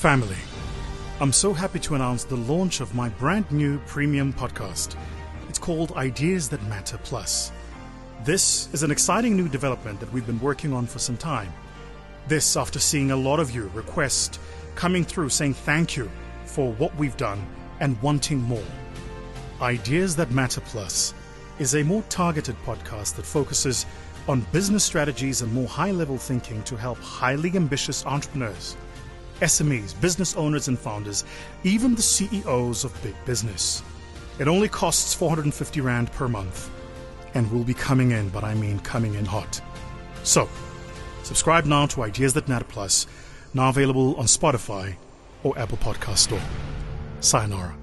Family, I'm so happy to announce the launch of my brand new premium podcast. It's called Ideas That Matter Plus. This is an exciting new development that we've been working on for some time. This after seeing a lot of you request coming through saying thank you for what we've done and wanting more. Ideas That Matter Plus is a more targeted podcast that focuses on business strategies and more high-level thinking to help highly ambitious entrepreneurs, SMEs, business owners and founders, even the CEOs of big business. It only costs 450 Rand per month and will be coming in, but I mean coming in hot. So, subscribe now to Ideas That Matter Plus, now available on Spotify or Apple Podcast Store. Sayonara.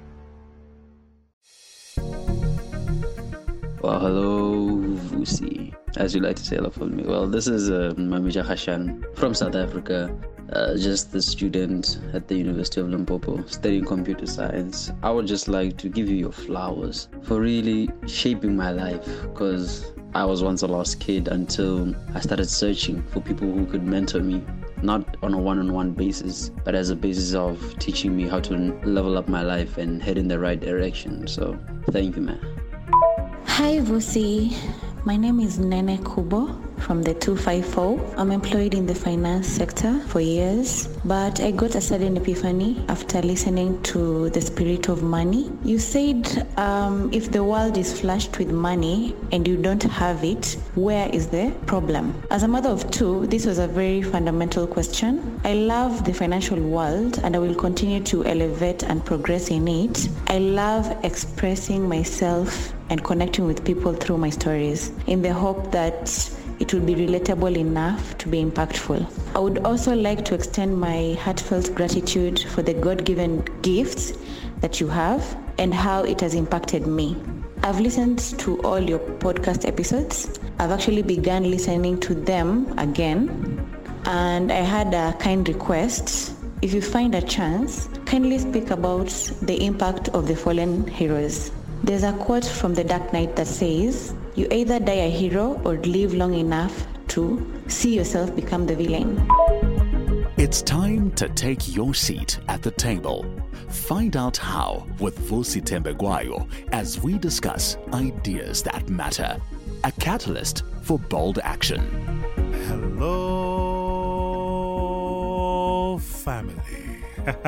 Well, hello, Vusi. As you like to say, hello for me. Well, this is Mamija Hashan from South Africa. Just a student at the University of Limpopo studying computer science. I would just like to give you your flowers for really shaping my life, because I was once a lost kid until I started searching for people who could mentor me, not on a one-on-one basis, but as a basis of teaching me how to level up my life and head in the right direction. So thank you, man. Hi, Vusi. My name is Nene Kubo from the 254. I'm employed in the finance sector for years, but I got a sudden epiphany after listening to The Spirit of Money. You said if the world is flushed with money and you don't have it, where is the problem? As a mother of two, this was a very fundamental question. I love the financial world and I will continue to elevate and progress in it. I love expressing myself and connecting with people through my stories in the hope that it will be relatable enough to be impactful. I would also like to extend my heartfelt gratitude for the God-given gifts that you have and how it has impacted me. I've listened to all your podcast episodes. I've actually begun listening to them again, and I had a kind request. If you find a chance, kindly speak about the impact of the fallen heroes. There's a quote from The Dark Knight that says, "You either die a hero or live long enough to see yourself become the villain." It's time to take your seat at the table. Find out how with Vusi Tembegwayo as we discuss ideas that matter. A catalyst for bold action. Hello, family.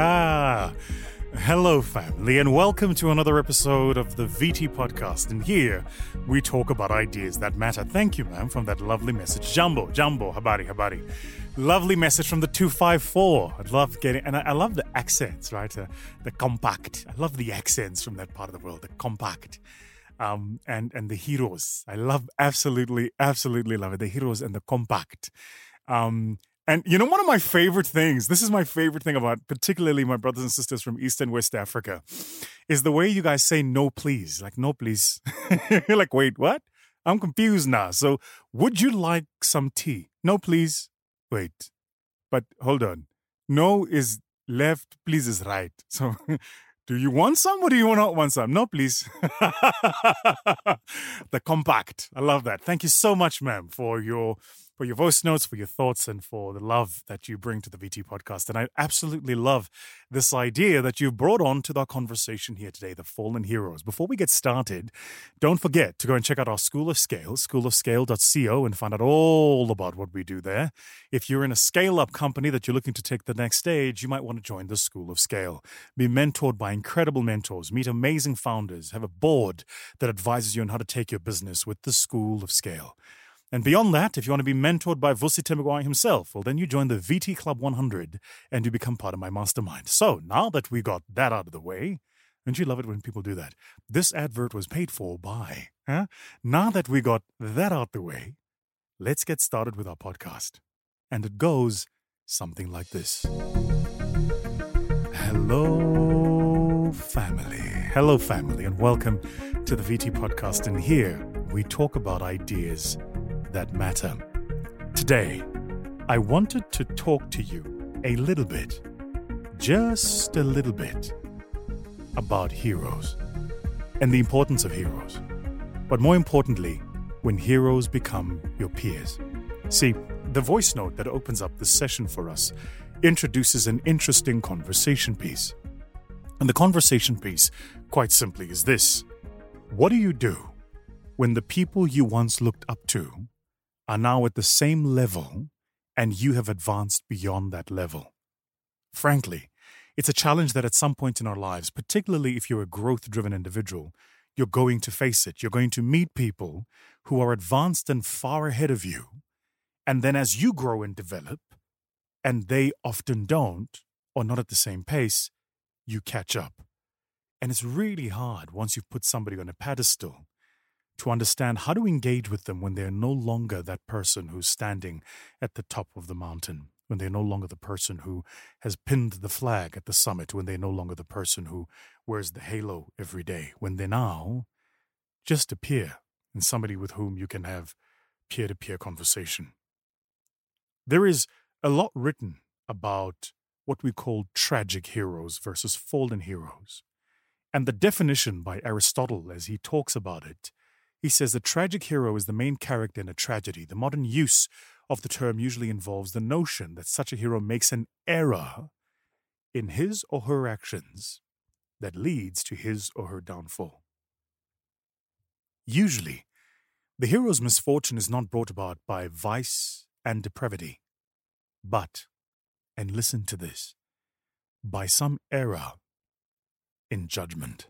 Hello, family, and welcome to another episode of the VT Podcast. And here we talk about ideas that matter. Thank you, ma'am, from that lovely message. Jambo, habari. Lovely message from the 254. I love the accents, right? The compact. I love the accents from that part of the world, the compact. And the heroes. I absolutely love it. The heroes and the compact. And you know, one of my favorite things, this is my favorite thing about particularly my brothers and sisters from East and West Africa, is the way you guys say no please. Like, no please. You're like, wait, what? I'm confused now. So, would you like some tea? No please. Wait, but hold on. No is left, please is right. So, do you want some or do you not want some? No, please. The compact. I love that. Thank you so much, ma'am, for your voice notes, for your thoughts, and for the love that you bring to the VT Podcast. And I absolutely love this idea that you brought on to our conversation here today, the fallen heroes. Before we get started, don't forget to go and check out our School of Scale, schoolofscale.co, and find out all about what we do there. If you're in a scale-up company that you're looking to take the next stage, you might want to join the School of Scale. Be mentored by incredible mentors, meet amazing founders, have a board that advises you on how to take your business with the School of Scale. And beyond that, if you want to be mentored by Vusi Tembegwayo himself, well, then you join the VT Club 100 and you become part of my mastermind. So now that we got that out of the way, don't you love it when people do that? This advert was paid for by. Now that we got that out the way, let's get started with our podcast. And it goes something like this. Hello, family, and welcome to the VT Podcast. And here we talk about ideas that matter. Today, I wanted to talk to you a little bit, just a little bit, about heroes and the importance of heroes. But more importantly, when heroes become your peers. See, the voice note that opens up this session for us introduces an interesting conversation piece. And the conversation piece, quite simply, is this: what do you do when the people you once looked up to are now at the same level and you have advanced beyond that level? Frankly, it's a challenge that at some point in our lives, particularly if you're a growth-driven individual, you're going to face it. You're going to meet people who are advanced and far ahead of you. And then as you grow and develop, and they often don't, or not at the same pace, you catch up. And it's really hard once you've put somebody on a pedestal to understand how to engage with them when they're no longer that person who's standing at the top of the mountain, when they're no longer the person who has pinned the flag at the summit, when they're no longer the person who wears the halo every day, when they now just appear and somebody with whom you can have peer-to-peer conversation. There is a lot written about what we call tragic heroes versus fallen heroes. And the definition by Aristotle, as he talks about it, he says the tragic hero is the main character in a tragedy. The modern use of the term usually involves the notion that such a hero makes an error in his or her actions that leads to his or her downfall. Usually, the hero's misfortune is not brought about by vice and depravity, but, and listen to this, by some error in judgment.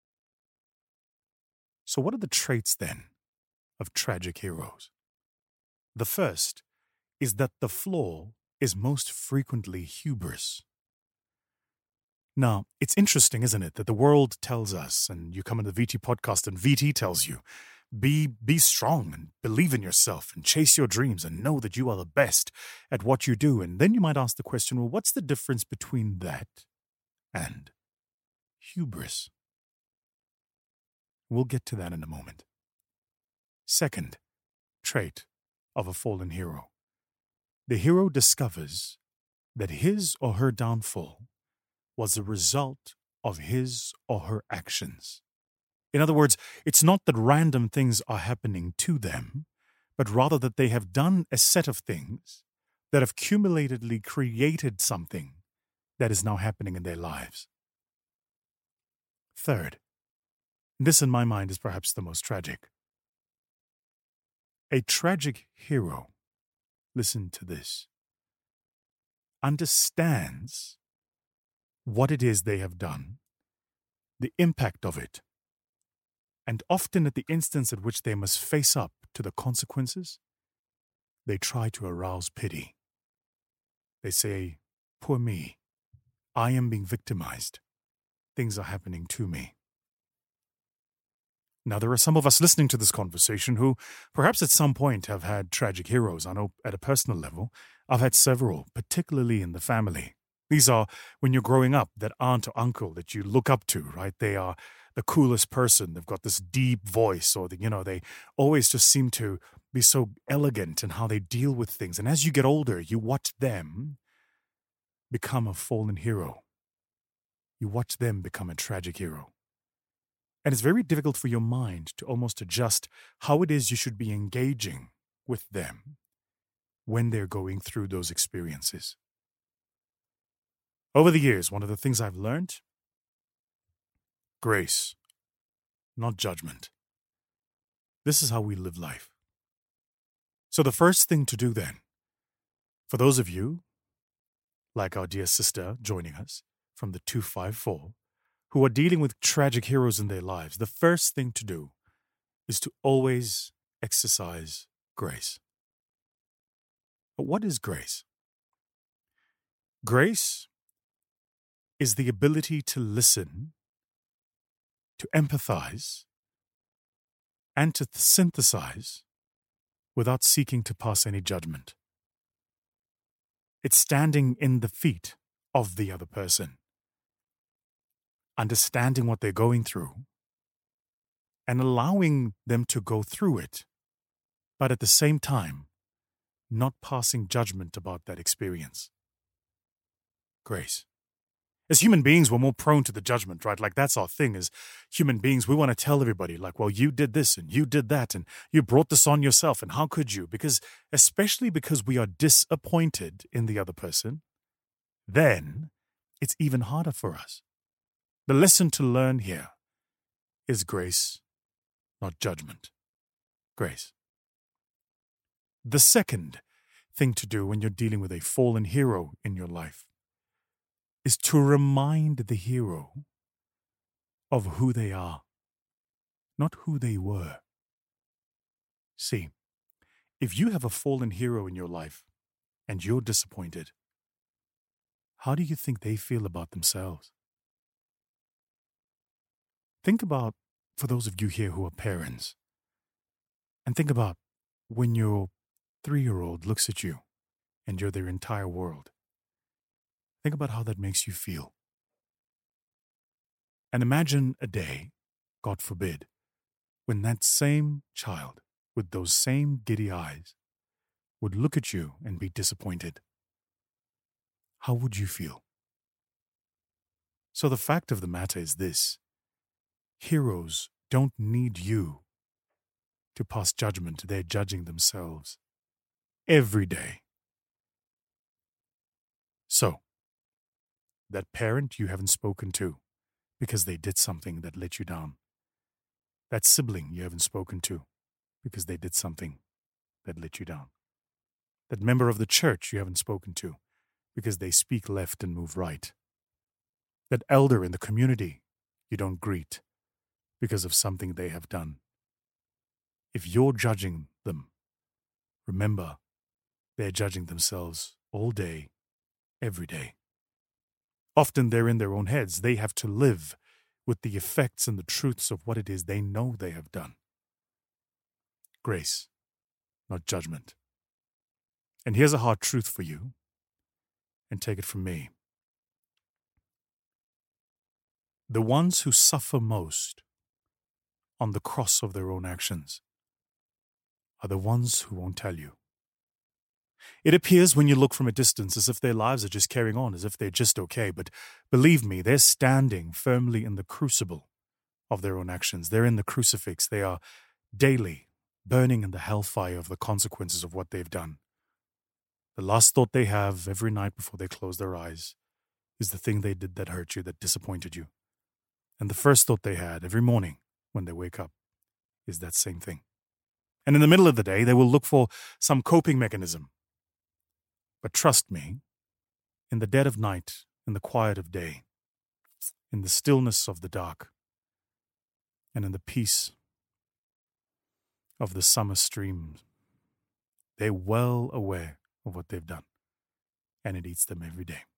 So what are the traits then of tragic heroes? The first is that the flaw is most frequently hubris. Now, it's interesting, isn't it, that the world tells us, and you come into the VT podcast and VT tells you, be strong and believe in yourself and chase your dreams and know that you are the best at what you do. And then you might ask the question, well, what's the difference between that and hubris? We'll get to that in a moment. Second trait of a fallen hero. The hero discovers that his or her downfall was the result of his or her actions. In other words, it's not that random things are happening to them, but rather that they have done a set of things that have cumulatedly created something that is now happening in their lives. Third, this in my mind is perhaps the most tragic. A tragic hero, listen to this, understands what it is they have done, the impact of it, and often at the instance at which they must face up to the consequences, they try to arouse pity. They say, poor me, I am being victimized. Things are happening to me. Now, there are some of us listening to this conversation who perhaps at some point have had tragic heroes. I know at a personal level, I've had several, particularly in the family. These are, when you're growing up, that aunt or uncle that you look up to, right? They are the coolest person. They've got this deep voice, or they always just seem to be so elegant in how they deal with things. And as you get older, you watch them become a fallen hero. You watch them become a tragic hero. And it's very difficult for your mind to almost adjust how it is you should be engaging with them when they're going through those experiences. Over the years, one of the things I've learned, grace, not judgment. This is how we live life. So the first thing to do then, for those of you, like our dear sister joining us from the 254, who are dealing with tragic heroes in their lives, the first thing to do is to always exercise grace. But what is grace? Grace is the ability to listen, to empathize, and to synthesize without seeking to pass any judgment. It's standing in the feet of the other person, understanding what they're going through, and allowing them to go through it, but at the same time, not passing judgment about that experience. Grace. As human beings, we're more prone to the judgment, right? Like, that's our thing. As human beings, we want to tell everybody, like, well, you did this and you did that and you brought this on yourself, and how could you? Especially because we are disappointed in the other person, then it's even harder for us. The lesson to learn here is grace, not judgment. Grace. The second thing to do when you're dealing with a fallen hero in your life is to remind the hero of who they are, not who they were. See, if you have a fallen hero in your life and you're disappointed, how do you think they feel about themselves? Think about, for those of you here who are parents, and think about when your 3-year-old looks at you and you're their entire world. Think about how that makes you feel. And imagine a day, God forbid, when that same child with those same giddy eyes would look at you and be disappointed. How would you feel? So the fact of the matter is this: heroes don't need you to pass judgment. They're judging themselves every day. So, that parent you haven't spoken to because they did something that let you down. That sibling you haven't spoken to because they did something that let you down. That member of the church you haven't spoken to because they speak left and move right. That elder in the community you don't greet because of something they have done. If you're judging them, remember, they're judging themselves all day, every day. Often they're in their own heads. They have to live with the effects and the truths of what it is they know they have done. Grace, not judgment. And here's a hard truth for you, and take it from me. The ones who suffer most on the cross of their own actions are the ones who won't tell you. It appears when you look from a distance as if their lives are just carrying on, as if they're just okay. But believe me, they're standing firmly in the crucible of their own actions. They're in the crucifix. They are daily burning in the hellfire of the consequences of what they've done. The last thought they have every night before they close their eyes is the thing they did that hurt you, that disappointed you. And the first thought they had every morning when they wake up is that same thing. And in the middle of the day, they will look for some coping mechanism. But trust me, in the dead of night, in the quiet of day, in the stillness of the dark, and in the peace of the summer stream, they're well aware of what they've done, and it eats them every day.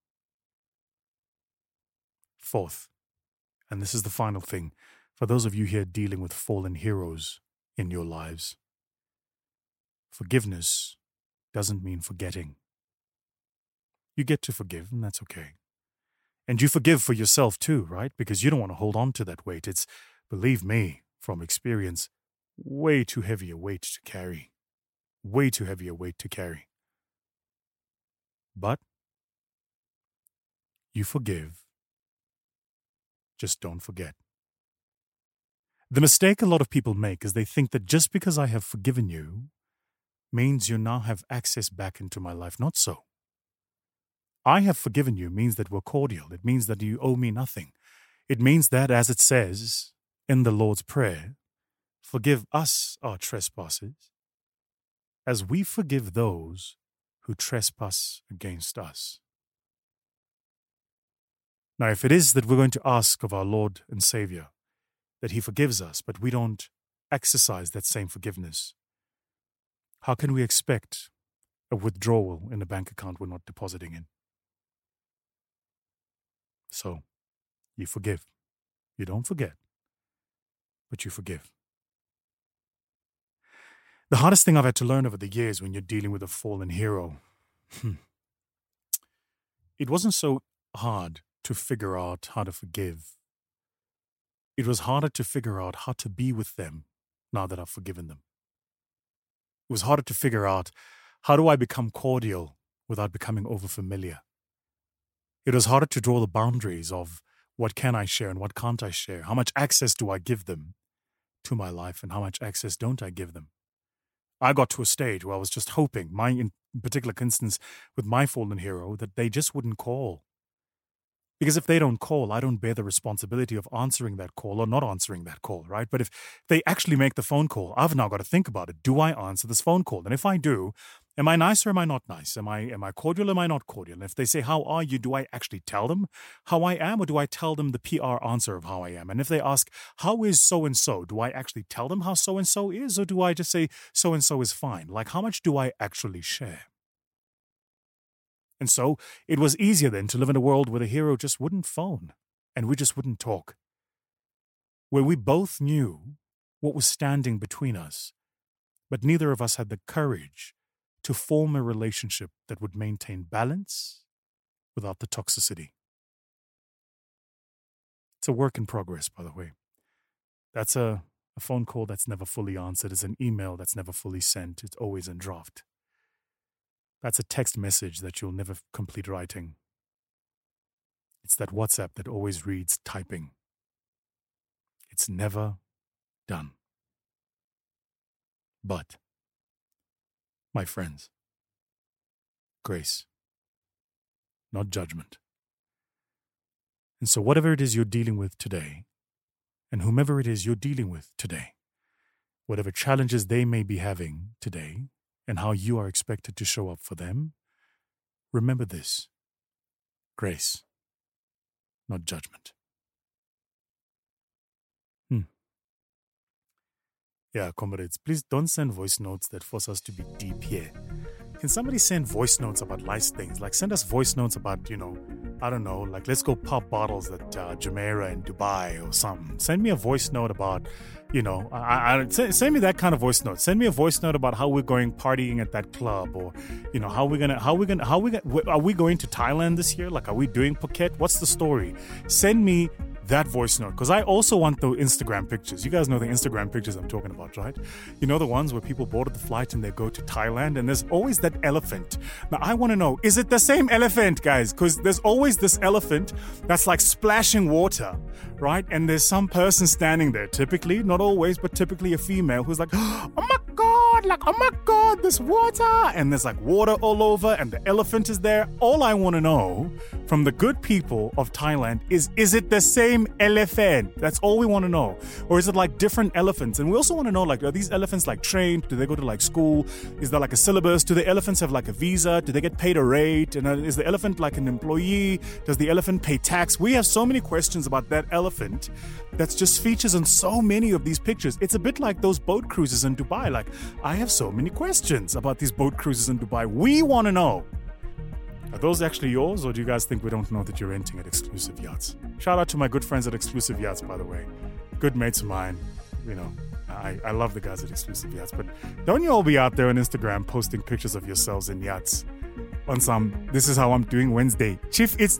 Fourth, and this is the final thing, for those of you here dealing with fallen heroes in your lives, forgiveness doesn't mean forgetting. You get to forgive, and that's okay. And you forgive for yourself too, right? Because you don't want to hold on to that weight. It's, believe me, from experience, way too heavy a weight to carry. Way too heavy a weight to carry. But you forgive. Just don't forget. The mistake a lot of people make is they think that just because I have forgiven you means you now have access back into my life. Not so. I have forgiven you means that we're cordial. It means that you owe me nothing. It means that, as it says in the Lord's Prayer, forgive us our trespasses as we forgive those who trespass against us. Now, if it is that we're going to ask of our Lord and Savior that He forgives us, but we don't exercise that same forgiveness, how can we expect a withdrawal in a bank account we're not depositing in? So, you forgive. You don't forget, but you forgive. The hardest thing I've had to learn over the years when you're dealing with a fallen hero, it wasn't so hard to figure out how to forgive. It was harder to figure out how to be with them now that I've forgiven them. It was harder to figure out, how do I become cordial without becoming overfamiliar? It was harder to draw the boundaries of what can I share and what can't I share? How much access do I give them to my life and how much access don't I give them? I got to a stage where I was just hoping, my particular instance with my fallen hero, that they just wouldn't call. Because if they don't call, I don't bear the responsibility of answering that call or not answering that call, right? But if they actually make the phone call, I've now got to think about it. Do I answer this phone call? And if I do, am I nice or am I not nice? Am I cordial or am I not cordial? And if they say, how are you? Do I actually tell them how I am, or do I tell them the PR answer of how I am? And if they ask, how is so-and-so? Do I actually tell them how so-and-so is, or do I just say so-and-so is fine? Like, how much do I actually share? And so it was easier then to live in a world where the hero just wouldn't phone and we just wouldn't talk, where we both knew what was standing between us, but neither of us had the courage to form a relationship that would maintain balance without the toxicity. It's a work in progress, by the way. That's a phone call that's never fully answered. It's an email that's never fully sent. It's always in draft. That's a text message that you'll never complete writing. It's that WhatsApp that always reads typing. It's never done. But, my friends, grace, not judgment. And so whatever it is you're dealing with today, and whomever it is you're dealing with today, whatever challenges they may be having today, and how you are expected to show up for them, remember this: grace, not judgment. Yeah, comrades, please don't send voice notes that force us to be deep here. Can somebody send voice notes about nice things? Like, send us voice notes about, I don't know, like, let's go pop bottles at Jumeirah in Dubai or something. Send me a voice note about, send me that kind of voice note. Send me a voice note about how we're going partying at that club, or, are we going to Thailand this year? Like, are we doing Phuket? What's the story? Send me that voice note, because I also want the Instagram pictures. You guys know the Instagram pictures I'm talking about, right? You know, the ones where people boarded the flight and they go to Thailand and there's always that elephant. Now, I want to know, is it the same elephant, guys? Because there's always this elephant that's like splashing water, right? And there's some person standing there, typically, not always, but typically a female, who's like, oh my God, this water. And there's like water all over and the elephant is there. All I want to know from the good people of Thailand is it the same elephant? That's all we want to know. Or is it like different elephants? And we also want to know, like, are these elephants like trained? Do they go to like school? Is there like a syllabus? Do the elephants have like a visa? Do they get paid a rate? And is the elephant like an employee? Does the elephant pay tax? We have so many questions about that elephant that's just features on so many of these pictures. It's a bit like those boat cruises in Dubai. Like, I have so many questions about these boat cruises in Dubai. We want to know. Are those actually yours, or do you guys think we don't know that you're renting at Exclusive Yachts? Shout out to my good friends at Exclusive Yachts, by the way. Good mates of mine. I love the guys at Exclusive Yachts. But don't you all be out there on Instagram posting pictures of yourselves in yachts on some, this is how I'm doing Wednesday. Chief, it's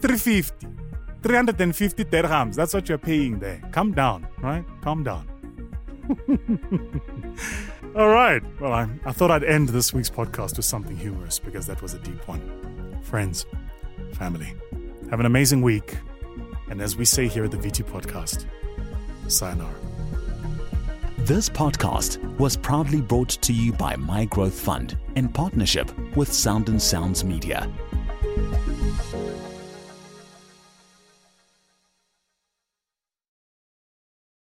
350 dirhams. That's what you're paying there. Calm down, right? Calm down. All right. Well, I thought I'd end this week's podcast with something humorous, because that was a deep one. Friends, family, have an amazing week. And as we say here at the VT Podcast, sayonara. This podcast was proudly brought to you by My Growth Fund in partnership with Sound and Sounds Media.